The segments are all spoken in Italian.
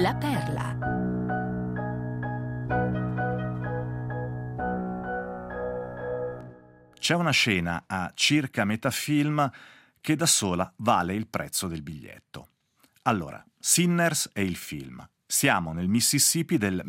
La Perla. C'è una scena a circa metà film che da sola vale il prezzo del biglietto. Allora, Sinners è il film. Siamo nel Mississippi del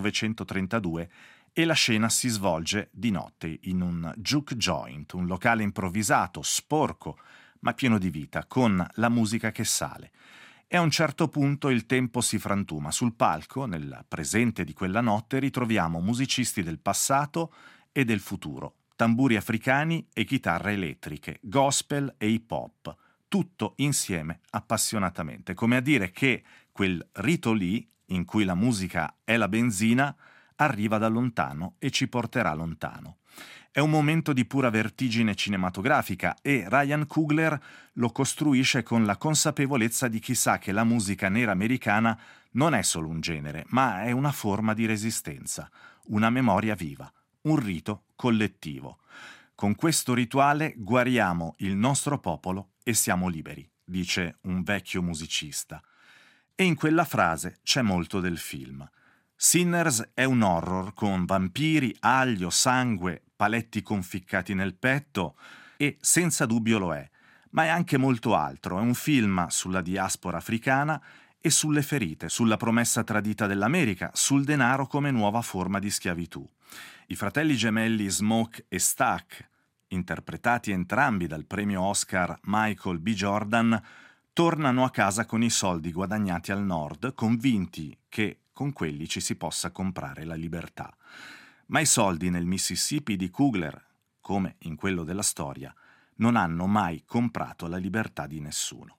1932 e la scena si svolge di notte in un juke joint, un locale improvvisato, sporco, ma pieno di vita, con la musica che sale. E a un certo punto il tempo si frantuma. Sul palco, nel presente di quella notte, ritroviamo musicisti del passato e del futuro, tamburi africani e chitarre elettriche, gospel e hip hop, tutto insieme appassionatamente, come a dire che quel rito lì, in cui la musica è la benzina, arriva da lontano e ci porterà lontano. È un momento di pura vertigine cinematografica e Ryan Coogler lo costruisce con la consapevolezza di chi sa che la musica nera americana non è solo un genere, ma è una forma di resistenza, una memoria viva, un rito collettivo. Con questo rituale guariamo il nostro popolo e siamo liberi, dice un vecchio musicista. E in quella frase c'è molto del film. Sinners è un horror con vampiri, aglio, sangue, paletti conficcati nel petto e senza dubbio lo è, ma è anche molto altro. È un film sulla diaspora africana e sulle ferite, sulla promessa tradita dell'America, sul denaro come nuova forma di schiavitù. I fratelli gemelli Smoke e Stack, interpretati entrambi dal premio Oscar Michael B. Jordan, tornano a casa con i soldi guadagnati al nord, convinti che con quelli ci si possa comprare la libertà. Ma i soldi nel Mississippi di Coogler, come in quello della storia, non hanno mai comprato la libertà di nessuno.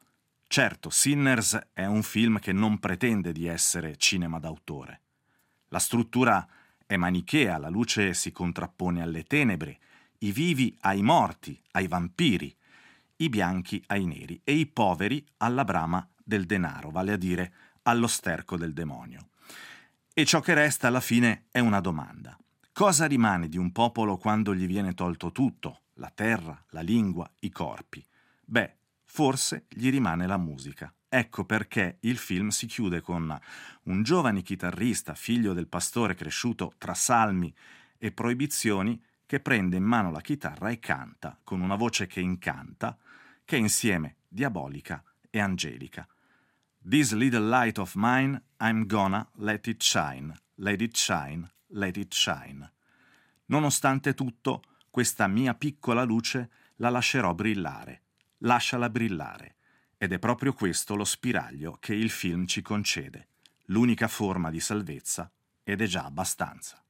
Certo, Sinners è un film che non pretende di essere cinema d'autore. La struttura è manichea, la luce si contrappone alle tenebre, i vivi ai morti, ai vampiri, i bianchi ai neri e i poveri alla brama del denaro, vale a dire allo sterco del demonio. E ciò che resta alla fine è una domanda. Cosa rimane di un popolo quando gli viene tolto tutto? La terra, la lingua, i corpi? Beh, forse gli rimane la musica. Ecco perché il film si chiude con un giovane chitarrista, figlio del pastore cresciuto tra salmi e proibizioni, che prende in mano la chitarra e canta, con una voce che incanta, che è insieme diabolica e angelica. This little light of mine, I'm gonna let it shine, let it shine, let it shine. Nonostante tutto, questa mia piccola luce la lascerò brillare. Lasciala brillare. Ed è proprio questo lo spiraglio che il film ci concede, l'unica forma di salvezza, ed è già abbastanza.